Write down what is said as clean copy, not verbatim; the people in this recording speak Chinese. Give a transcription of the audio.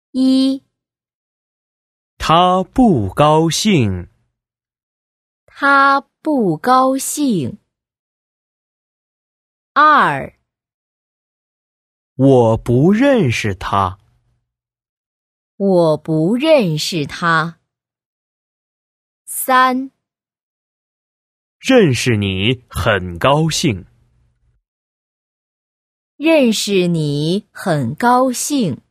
一， 他不高兴。 他不高兴。二， 我不认识他。 我不认识他。三， 认识你很高兴。 认识你很高兴。